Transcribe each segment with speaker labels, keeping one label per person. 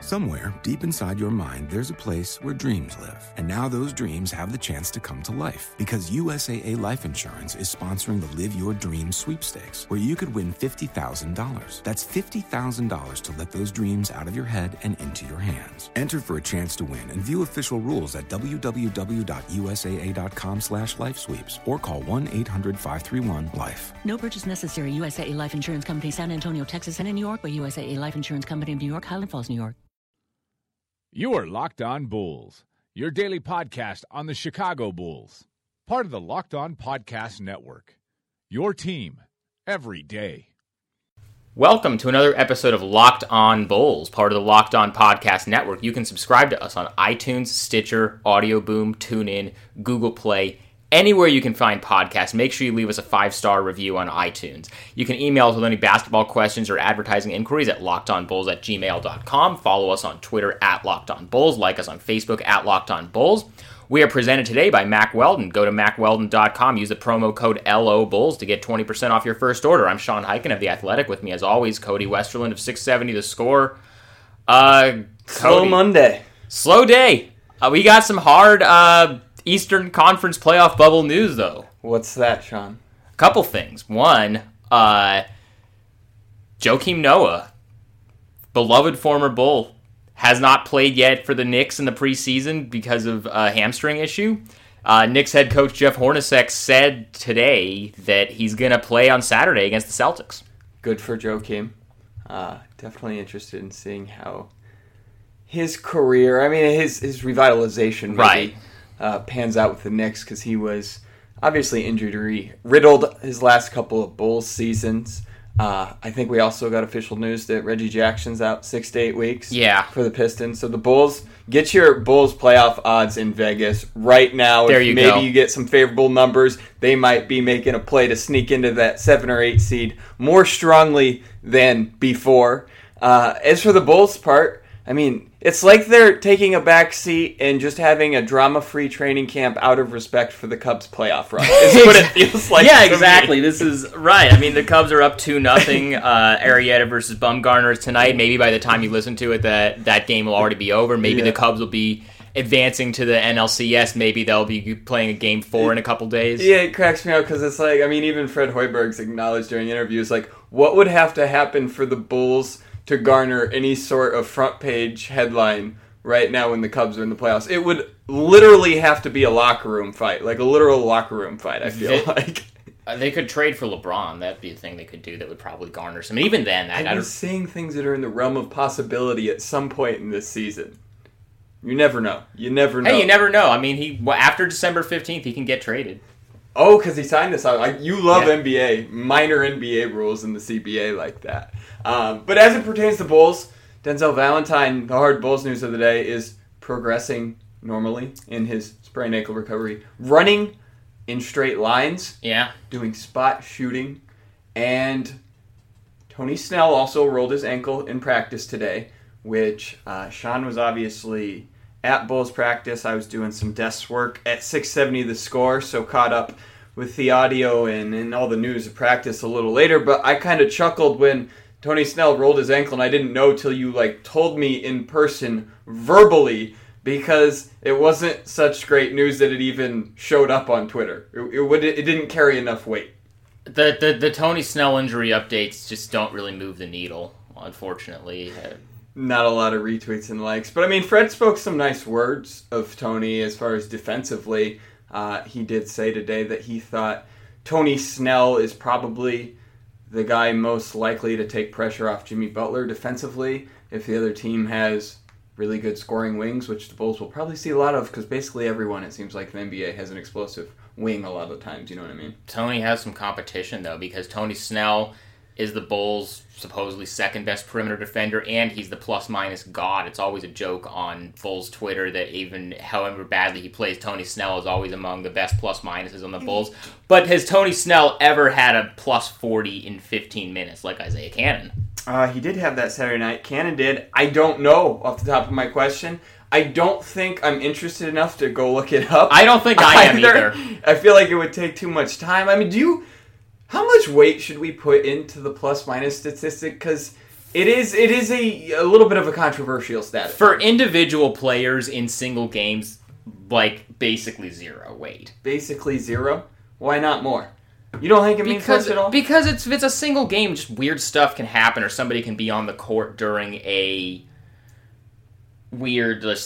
Speaker 1: Somewhere, deep inside your mind, there's a place where dreams live. And now those dreams have the chance to come to life. Because USAA Life Insurance is sponsoring the Live Your Dreams sweepstakes, where you could win $50,000. That's $50,000 to let those dreams out of your head and into your hands. Enter for a chance to win and view official rules at www.usaa.com/lifesweeps or call 1-800-531-LIFE.
Speaker 2: No purchase necessary. USAA Life Insurance Company, San Antonio, Texas, and in New York by USAA Life Insurance Company of New York, Highland Falls, New York.
Speaker 3: You are Locked On Bulls, your daily podcast on the Chicago Bulls. Part of the Locked On Podcast Network. Your team every day.
Speaker 4: Welcome to another episode of Locked On Bulls, part of the Locked On Podcast Network. You can subscribe to us on iTunes, Stitcher, Audio Boom, TuneIn, Google Play, anywhere you can find podcasts. Make sure you leave us a 5-star review on iTunes. You can email us with any basketball questions or advertising inquiries at lockedonbulls@gmail.com. Follow us on Twitter at LockedOnBulls. Like us on Facebook at LockedOnBulls. We are presented today by Mack Weldon. Go to mackweldon.com. Use the promo code LOBulls to get 20% off your first order. I'm Sean Hyken of The Athletic. With me, as always, Cody Westerland of 670 The Score.
Speaker 5: Slow Monday.
Speaker 4: Slow day. We got some hard Eastern Conference playoff bubble news, though.
Speaker 5: What's that, Sean?
Speaker 4: A couple things. One, Joakim Noah, beloved former Bull, has not played yet for the Knicks in the preseason because of a hamstring issue. Knicks head coach Jeff Hornacek said today that he's going to play on Saturday against the Celtics.
Speaker 5: Good for Joakim. Definitely interested in seeing how his career, his revitalization maybe, pans out with the Knicks, because he was obviously injury-riddled his last couple of Bulls seasons. I think we also got official news that Reggie Jackson's out 6 to 8 weeks for the Pistons. So the Bulls, get your Bulls playoff odds in Vegas right now.
Speaker 4: There you go.
Speaker 5: Maybe you get some favorable numbers. They might be making a play to sneak into that 7 or 8 seed more strongly than before. As for the Bulls' part, it's like they're taking a back seat and just having a drama-free training camp out of respect for the Cubs' playoff run. Is what it feels like.
Speaker 4: Yeah, exactly. This is right. The Cubs are up 2-0. Arrieta versus Bumgarner tonight. Maybe by the time you listen to it, that game will already be over. Maybe the Cubs will be advancing to the NLCS. Maybe they'll be playing a Game 4 in a couple days.
Speaker 5: Yeah, it cracks me out because it's like, even Fred Hoiberg's acknowledged during interviews, like, what would have to happen for the Bulls to garner any sort of front page headline right now when the Cubs are in the playoffs? It would literally have to be a locker room fight, like a literal locker room fight, I feel like.
Speaker 4: They could trade for LeBron. That'd be a thing they could do that would probably garner some. Even then,
Speaker 5: I was saying things that are in the realm of possibility at some point in this season. You never know.
Speaker 4: Hey, you never know. After December 15th, he can get traded.
Speaker 5: Oh, because he signed this out. You love NBA, minor NBA rules in the CBA like that. But as it pertains to Bulls, Denzel Valentine, the hard Bulls news of the day, is progressing normally in his sprained ankle recovery. Running in straight lines.
Speaker 4: Yeah.
Speaker 5: Doing spot shooting. And Tony Snell also rolled his ankle in practice today, which Sean was obviously at Bulls practice. I was doing some desk work at 670 The Score, so caught up with the audio and all the news of practice a little later. But I kind of chuckled when Tony Snell rolled his ankle, and I didn't know till you told me in person verbally, because it wasn't such great news that it even showed up on Twitter. It didn't carry enough weight.
Speaker 4: The Tony Snell injury updates just don't really move the needle, unfortunately.
Speaker 5: Not a lot of retweets and likes. But, Fred spoke some nice words of Tony as far as defensively. He did say today that he thought Tony Snell is probably the guy most likely to take pressure off Jimmy Butler defensively if the other team has really good scoring wings, which the Bulls will probably see a lot of, because basically everyone, it seems like, in the NBA has an explosive wing a lot of the times, you know what I mean?
Speaker 4: Tony has some competition, though, because Tony Snell is the Bulls' supposedly second best perimeter defender, and he's the plus-minus god. It's always a joke on Bulls Twitter that even however badly he plays, Tony Snell is always among the best plus-minuses on the Bulls. But has Tony Snell ever had a plus 40 in 15 minutes like Isaiah Cannon?
Speaker 5: He did have that Saturday night. Cannon did. I don't know off the top of my question. I don't think I'm interested enough to go look it up.
Speaker 4: I don't think I am either.
Speaker 5: I feel like it would take too much time. How much weight should we put into the plus-minus statistic? Because It is a little bit of a controversial status.
Speaker 4: For individual players in single games, like, basically zero, Wade.
Speaker 5: Basically zero? Why not more? You don't think it means much at all?
Speaker 4: Because if it's a single game, just weird stuff can happen, or somebody can be on the court during a weird, just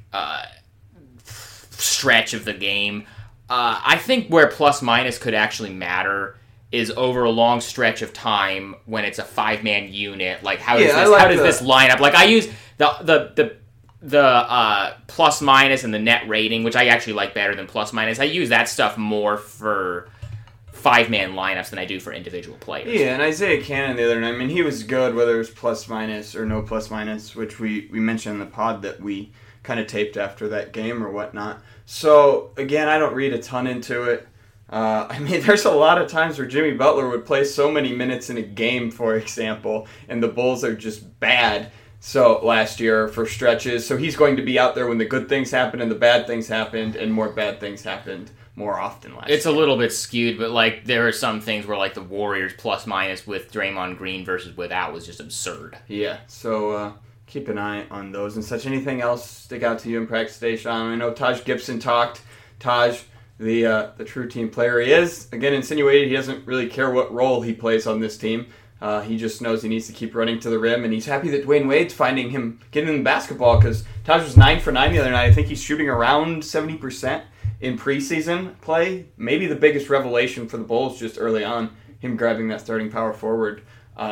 Speaker 4: stretch of the game. I think where plus minus could actually matter is over a long stretch of time when it's a 5-man unit. Like, how does this line up? Like, I use the plus minus and the net rating, which I actually like better than plus minus. I use that stuff more for 5-man lineups than I do for individual players.
Speaker 5: Yeah, and Isaiah Cannon the other night, I mean, he was good whether it was plus minus or no plus minus, which we mentioned in the pod that we kind of taped after that game or whatnot. So, again, I don't read a ton into it. I mean, there's a lot of times where Jimmy Butler would play so many minutes in a game, for example, and the Bulls are just bad. So last year for stretches, so he's going to be out there when the good things happened and the bad things happened, and more bad things happened more often last year.
Speaker 4: It's a little bit skewed, but like there are some things where like the Warriors plus minus with Draymond Green versus without was just absurd.
Speaker 5: Yeah, so keep an eye on those and such. Anything else stick out to you in practice today, Sean? I know Taj Gibson talked. Taj, the true team player he is, again insinuated he doesn't really care what role he plays on this team. He just knows he needs to keep running to the rim, and he's happy that Dwayne Wade's finding him getting in the basketball because Taj was 9 for 9 the other night. I think he's shooting around 70% in preseason play. Maybe the biggest revelation for the Bulls just early on, him grabbing that starting power forward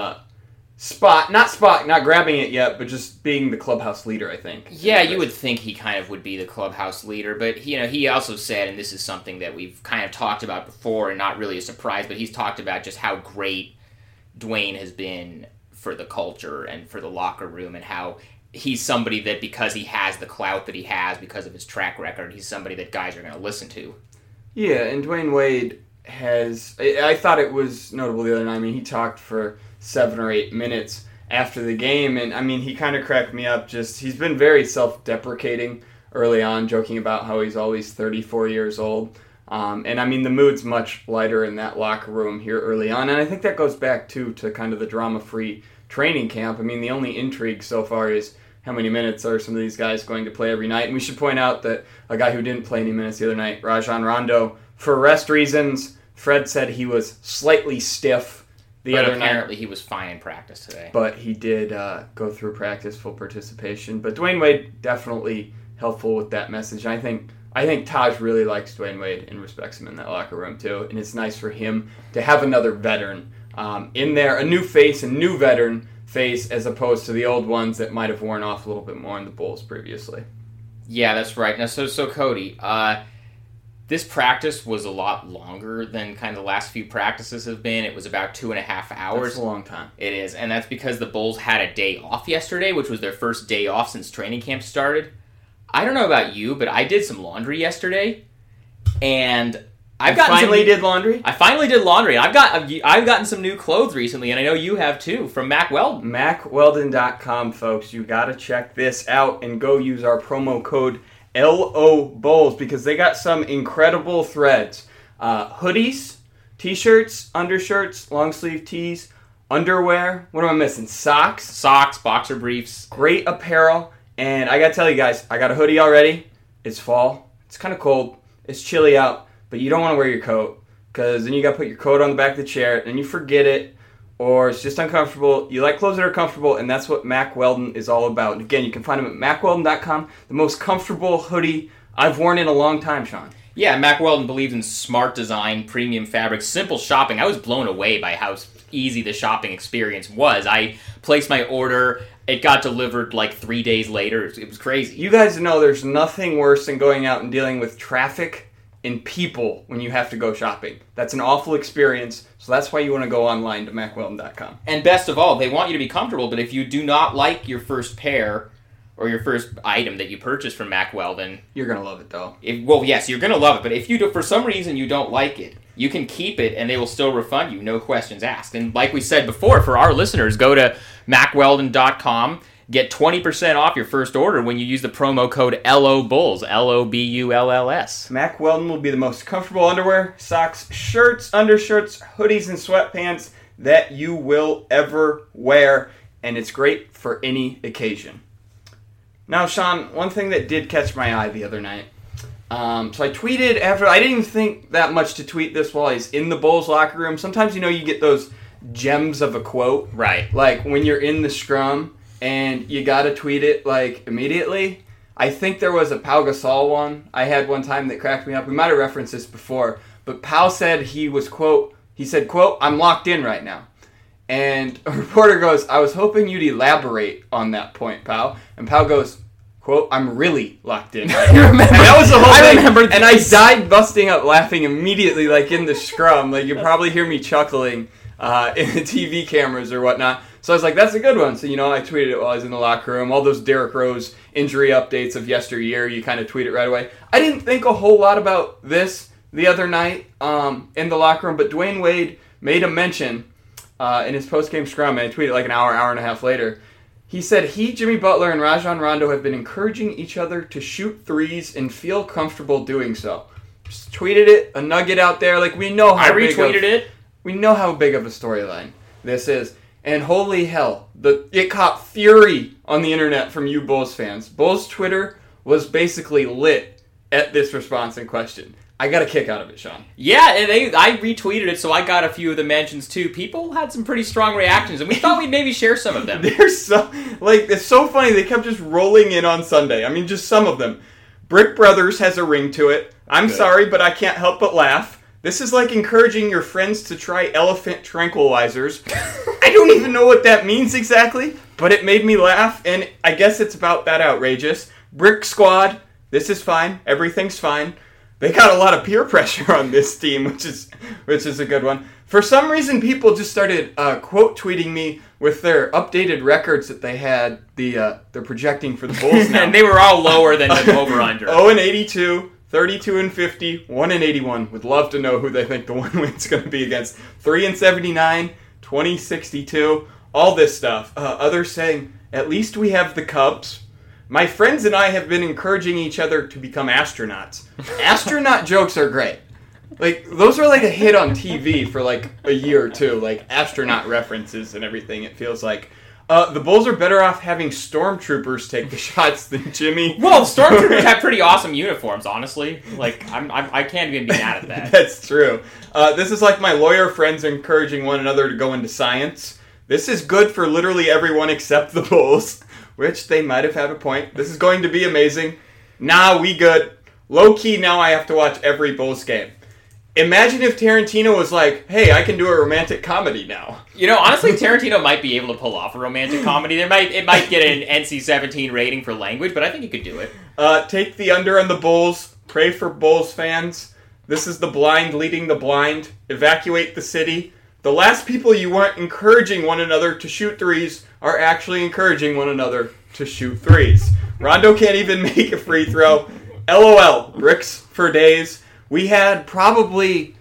Speaker 5: not grabbing it yet, but just being the clubhouse leader, I think.
Speaker 4: Yeah, you would think he kind of would be the clubhouse leader, but he also said, and this is something that we've kind of talked about before and not really a surprise, but he's talked about just how great Dwayne has been for the culture and for the locker room, and how he's somebody that because he has the clout that he has because of his track record, he's somebody that guys are going to listen to.
Speaker 5: Yeah, and Dwayne Wade has... I thought it was notable the other night. I mean, he talked for 7 or 8 minutes after the game, and I mean, he kind of cracked me up. He's been very self-deprecating early on, joking about how he's always 34 years old. And I mean, the mood's much lighter in that locker room here early on, and I think that goes back to kind of the drama-free training camp. I mean, the only intrigue so far is how many minutes are some of these guys going to play every night. And we should point out that a guy who didn't play any minutes the other night, Rajon Rondo, for rest reasons, Fred said he was slightly stiff the other night.
Speaker 4: Apparently he was fine in practice today.
Speaker 5: But he did go through practice, full participation. But Dwayne Wade definitely helpful with that message. And I think Taj really likes Dwayne Wade and respects him in that locker room too. And it's nice for him to have another veteran in there, a new face, a new veteran face, as opposed to the old ones that might have worn off a little bit more in the Bulls previously.
Speaker 4: Yeah, that's right. Now, so Cody, this practice was a lot longer than kind of the last few practices have been. It was about 2.5 hours.
Speaker 5: That's a long time.
Speaker 4: It is, and that's because the Bulls had a day off yesterday, which was their first day off since training camp started. I don't know about you, but I did some laundry yesterday, and I
Speaker 5: finally did laundry.
Speaker 4: I finally did laundry. I've gotten some new clothes recently, and I know you have too, from Mack Weldon.
Speaker 5: MackWeldon.com, folks. You got to check this out and go use our promo code LOBulls because they got some incredible threads. Hoodies, t-shirts, undershirts, long sleeve tees, underwear. What am I missing? Socks,
Speaker 4: boxer briefs.
Speaker 5: Great apparel. And I got to tell you guys, I got a hoodie already. It's fall. It's kind of cold. It's chilly out. But you don't want to wear your coat because then you got to put your coat on the back of the chair and you forget it or it's just uncomfortable. You like clothes that are comfortable, and that's what Mack Weldon is all about. And again, you can find him at MackWeldon.com, the most comfortable hoodie I've worn in a long time, Sean.
Speaker 4: Yeah, Mack Weldon believes in smart design, premium fabrics, simple shopping. I was blown away by how easy the shopping experience was. I placed my order. It got delivered like 3 days later. It was crazy.
Speaker 5: You guys know there's nothing worse than going out and dealing with traffic and people when you have to go shopping. That's an awful experience, so that's why you want to go online to MackWeldon.com.
Speaker 4: And best of all, they want you to be comfortable, but if you do not like your first pair or your first item that you purchased from Mack Weldon...
Speaker 5: You're going to love it, though.
Speaker 4: Well, yes, you're going to love it, but if you do, for some reason you don't like it, you can keep it and they will still refund you, no questions asked. And like we said before, for our listeners, go to MackWeldon.com. Get 20% off your first order when you use the promo code LOBulls, LOBULLS.
Speaker 5: Mack Weldon will be the most comfortable underwear, socks, shirts, undershirts, hoodies, and sweatpants that you will ever wear. and it's great for any occasion. Now, Sean, one thing that did catch my eye the other night. So I tweeted after. I didn't even think that much to tweet this while he's in the Bulls locker room. Sometimes, you get those gems of a quote.
Speaker 4: Right.
Speaker 5: Like when you're in the scrum and you got to tweet it like immediately. I think there was a Pau Gasol one I had one time that cracked me up. We might have referenced this before. But Pau said he said, quote, "I'm locked in right now." And a reporter goes, "I was hoping you'd elaborate on that point, Pau." And Pau goes, quote, "I'm really locked in right now." And that was the whole thing. I remember this. And I died busting up laughing immediately, like in the scrum. Like you probably hear me chuckling in the TV cameras or whatnot. So I was like, that's a good one. So, I tweeted it while I was in the locker room. All those Derrick Rose injury updates of yesteryear, you kind of tweet it right away. I didn't think a whole lot about this the other night in the locker room, but Dwayne Wade made a mention in his post-game scrum, and I tweeted like an hour and a half later. He said Jimmy Butler, and Rajon Rondo have been encouraging each other to shoot threes and feel comfortable doing so. Just tweeted it, a nugget out there. Like, we know how we know how big of a storyline this is. And holy hell, it caught fury on the internet from you Bulls fans. Bulls Twitter was basically lit at this response in question. I got a kick out of it, Sean.
Speaker 4: Yeah, and I retweeted it, so I got a few of the mentions too. People had some pretty strong reactions, and we thought we'd maybe share some of them.
Speaker 5: It's so funny. They kept just rolling in on Sunday. I mean, just some of them. Brick Brothers has a ring to it. I'm Good. Sorry, but I can't help but laugh. This is like encouraging your friends to try elephant tranquilizers. I don't even know what that means exactly, but it made me laugh, and I guess it's about that outrageous. Brick Squad, this is fine. Everything's fine. They got a lot of peer pressure on this team, which is a good one. For some reason, people just started quote tweeting me with their updated records that they had. They're projecting for the Bulls now,
Speaker 4: and they were all lower than the over/under.
Speaker 5: 0-82. 32-50, 1-81. Would love to know who they think the one win's going to be against. 3-79, 20-62, all this stuff. Others saying, at least we have the Cubs. My friends and I have been encouraging each other to become astronauts. Astronaut jokes are great. Like, those are like a hit on TV for like a year or two. Like, astronaut references and everything, it feels like. The Bulls are better off having stormtroopers take the shots than Jimmy.
Speaker 4: Well, stormtroopers have pretty awesome uniforms, honestly. Like, I can't even be mad at that.
Speaker 5: That's true. This is like my lawyer friends encouraging one another to go into science. This is good for literally everyone except the Bulls, which they might have had a point. This is going to be amazing. Nah, we good. Low-key, now I have to watch every Bulls game. Imagine if Tarantino was like, hey, I can do a romantic comedy now.
Speaker 4: Honestly, Tarantino might be able to pull off a romantic comedy. It might get an NC-17 rating for language, but I think he could do it.
Speaker 5: Take the under on the Bulls. Pray for Bulls fans. This is the blind leading the blind. Evacuate the city. The last people you want encouraging one another to shoot threes are actually encouraging one another to shoot threes. Rondo can't even make a free throw. LOL. Bricks for days. We had probably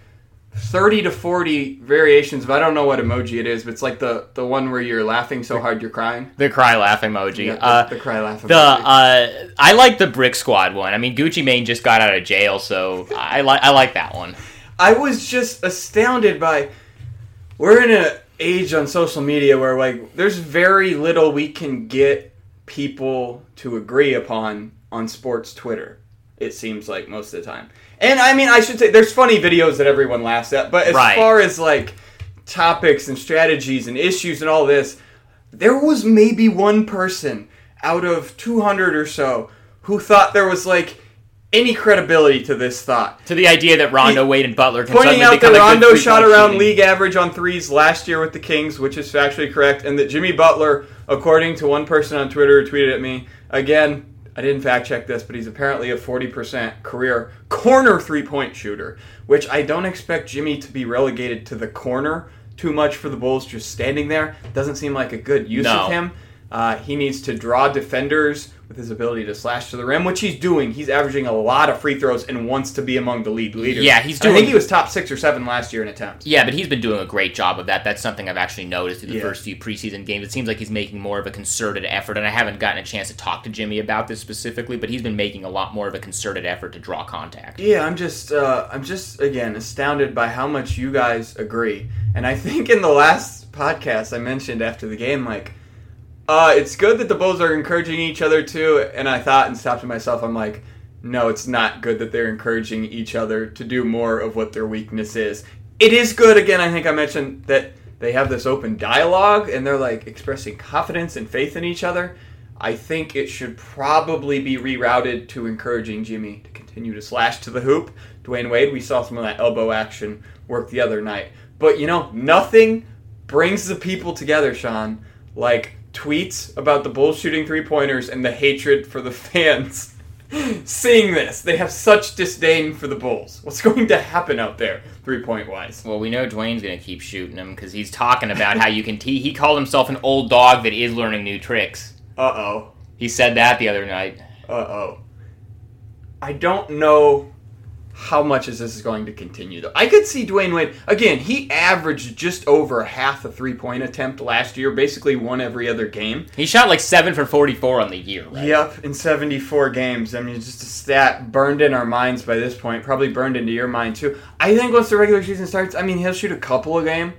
Speaker 5: 30 to 40 variations of, I don't know what emoji it is, but it's like the one where you're laughing so hard you're crying.
Speaker 4: The cry laugh emoji.
Speaker 5: Yeah, the cry laugh emoji.
Speaker 4: I like the Brick Squad one. I mean, Gucci Mane just got out of jail, so I like that one.
Speaker 5: I was just astounded by, we're in an age on social media where like there's very little we can get people to agree upon on sports Twitter, it seems like most of the time. And, I mean, I should say, there's funny videos that everyone laughs at, but as far as, like, topics and strategies and issues and all this, there was maybe one person out of 200 or so who thought there was, like, any credibility to this thought.
Speaker 4: To the idea that Rondo, Wade, and Butler can suddenly become a good
Speaker 5: pointing out that Rondo shot around
Speaker 4: shooting
Speaker 5: league average on threes last year with the Kings, which is factually correct, and that Jimmy Butler, according to one person on Twitter who tweeted at me, again, I didn't fact check this, but he's apparently a 40% career corner three-point shooter, which I don't expect Jimmy to be relegated to the corner too much for the Bulls just standing there. Doesn't seem like a good use of him. He needs to draw defenders with his ability to slash to the rim, which he's doing. He's averaging a lot of free throws and wants to be among the league leaders.
Speaker 4: Yeah,
Speaker 5: I think he was top 6 or 7 last year in attempts.
Speaker 4: Yeah, but he's been doing a great job of that. That's something I've actually noticed through the first few preseason games. It seems like he's making more of a concerted effort, and I haven't gotten a chance to talk to Jimmy about this specifically, but he's been making a lot more of a concerted effort to draw contact.
Speaker 5: Yeah, I'm just again astounded by how much you guys agree. And I think in the last podcast I mentioned after the game, like, It's good that the Bulls are encouraging each other too, and I thought and stopped to myself, I'm like, no, it's not good that they're encouraging each other to do more of what their weakness is. It is good, again, I think I mentioned that they have this open dialogue, and they're like expressing confidence and faith in each other. I think it should probably be rerouted to encouraging Jimmy to continue to slash to the hoop. Dwayne Wade, we saw some of that elbow action work the other night. But, nothing brings the people together, Sean, like tweets about the Bulls shooting three-pointers and the hatred for the fans seeing this. They have such disdain for the Bulls. What's going to happen out there, three-point-wise?
Speaker 4: Well, we know Dwayne's going to keep shooting them because he's talking about how you can he called himself an old dog that is learning new tricks.
Speaker 5: Uh-oh.
Speaker 4: He said that the other night.
Speaker 5: Uh-oh. I don't know how much this is going to continue, though. I could see Dwayne Wade, again, he averaged just over half a three-point attempt last year, basically one every other game.
Speaker 4: He shot like 7 for 44 on the year, right?
Speaker 5: Yep, in 74 games. I mean, it's just a stat burned in our minds by this point, probably burned into your mind, too. I think once the regular season starts, he'll shoot a couple a game.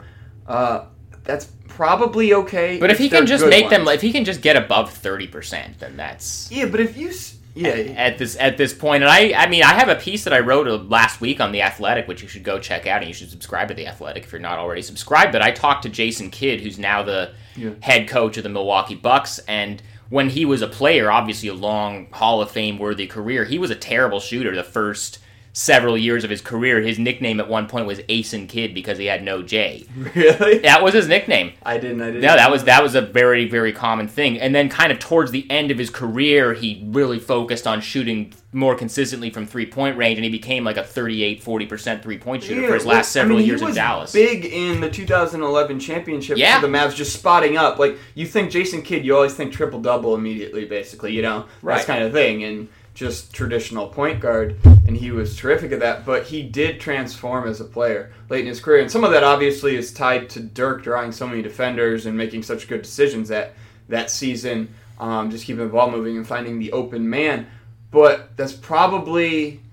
Speaker 5: That's probably okay.
Speaker 4: But if he can just make them, if he can just get above 30%, then that's...
Speaker 5: Yeah, but if you...
Speaker 4: At this point, and I have a piece that I wrote last week on The Athletic, which you should go check out, and you should subscribe to The Athletic if you're not already subscribed. But I talked to Jason Kidd, who's now the head coach of the Milwaukee Bucks, and when he was a player, obviously a long Hall of Fame worthy career, he was a terrible shooter the first several years of his career. His nickname at one point was Asen Kid because he had no J.
Speaker 5: Really?
Speaker 4: That was his nickname.
Speaker 5: I didn't.
Speaker 4: No, that was a very, very common thing. And then kind of towards the end of his career, he really focused on shooting more consistently from three-point range, and he became like a 38-40% three-point shooter for his last several years in Dallas.
Speaker 5: He was big in the 2011 championship for the Mavs, just spotting up. Like, you think Jason Kidd, you always think triple-double immediately, basically, That kind of thing, and just traditional point guard, and he was terrific at that, but he did transform as a player late in his career, and some of that obviously is tied to Dirk drawing so many defenders and making such good decisions that season, just keeping the ball moving and finding the open man, but that's probably,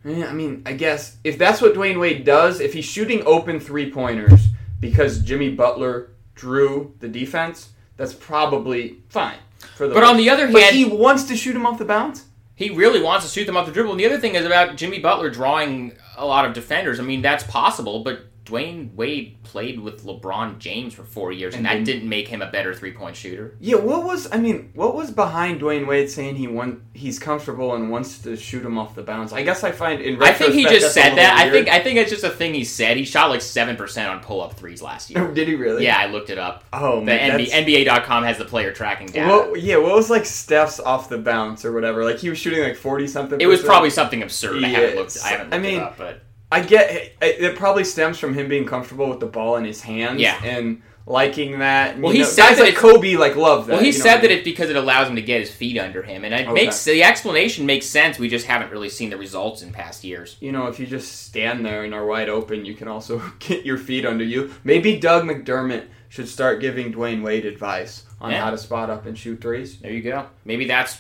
Speaker 5: I guess, if that's what Dwayne Wade does, if he's shooting open three-pointers because Jimmy Butler drew the defense, that's probably fine.
Speaker 4: But on the other hand...
Speaker 5: But he wants to shoot him off the bounce?
Speaker 4: He really wants to shoot them off the dribble. And the other thing is about Jimmy Butler drawing a lot of defenders. That's possible, but Dwayne Wade played with LeBron James for 4 years, and that didn't make him a better three-point shooter.
Speaker 5: Yeah, what was behind Dwayne Wade saying he's comfortable and wants to shoot him off the bounce? I guess I find in retrospect,
Speaker 4: I think he just said that.
Speaker 5: Weird.
Speaker 4: I think it's just a thing he said. He shot like 7% on pull-up threes last year.
Speaker 5: Did he really?
Speaker 4: Yeah, I looked it up.
Speaker 5: Oh, man.
Speaker 4: NBA.com has the player tracking data.
Speaker 5: What was like Steph's off the bounce or whatever? Like he was shooting like 40-something%?
Speaker 4: It was probably something absurd. I haven't looked it up, but...
Speaker 5: I get it probably stems from him being comfortable with the ball in his hands and liking that.
Speaker 4: Well, he said
Speaker 5: guys
Speaker 4: that
Speaker 5: like Kobe love that.
Speaker 4: Well, he said that it's because it allows him to get his feet under him, and the explanation makes sense. We just haven't really seen the results in past years.
Speaker 5: If you just stand there and are wide open, you can also get your feet under you. Maybe Doug McDermott should start giving Dwayne Wade advice on how to spot up and shoot threes.
Speaker 4: There you go. Maybe that's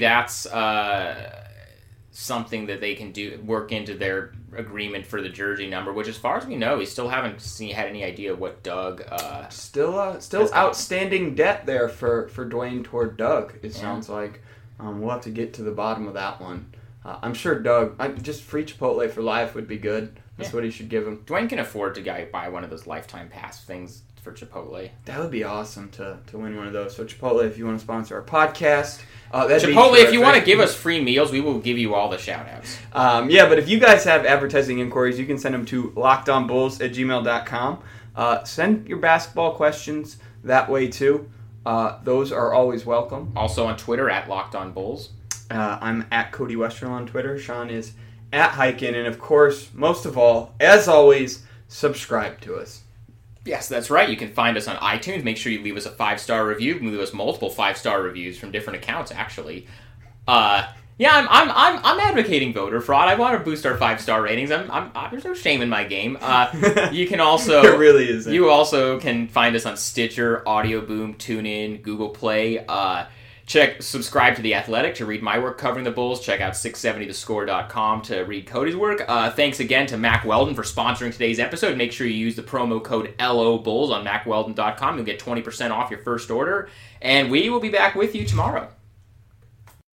Speaker 4: something that they can work into their agreement for the jersey number, which as far as we know, we still haven't had any idea what Doug...
Speaker 5: Still outstanding debt there for Dwayne toward Doug, it sounds like. We'll have to get to the bottom of that one. I'm sure Doug, just free Chipotle for life would be good. That's what he should give him.
Speaker 4: Dwayne can afford to buy one of those lifetime pass things for Chipotle.
Speaker 5: That would be awesome to win one of those. So Chipotle, if you want to sponsor our podcast...
Speaker 4: Chipotle, if you want to give us free meals, we will give you all the shout-outs.
Speaker 5: But if you guys have advertising inquiries, you can send them to lockedonbulls@gmail.com. Send your basketball questions that way, too. Those are always welcome.
Speaker 4: Also on Twitter, @LockedOnBulls.
Speaker 5: I'm at Cody Westerl on Twitter. Sean is at Hyken. And, of course, most of all, as always, subscribe to us.
Speaker 4: Yes, that's right. You can find us on iTunes. Make sure you leave us a 5-star review. You can leave us multiple 5-star reviews from different accounts, actually. I'm advocating voter fraud. I want to boost our 5-star ratings. There's no shame in my game. You can also
Speaker 5: there really isn't.
Speaker 4: You also can find us on Stitcher, Audio Boom, TuneIn, Google Play. Subscribe to The Athletic to read my work covering the Bulls. Check out 670thescore.com to read Cody's work. Thanks again to Mack Weldon for sponsoring today's episode. Make sure you use the promo code LOBulls on MackWeldon.com. You'll get 20% off your first order. And we will be back with you tomorrow.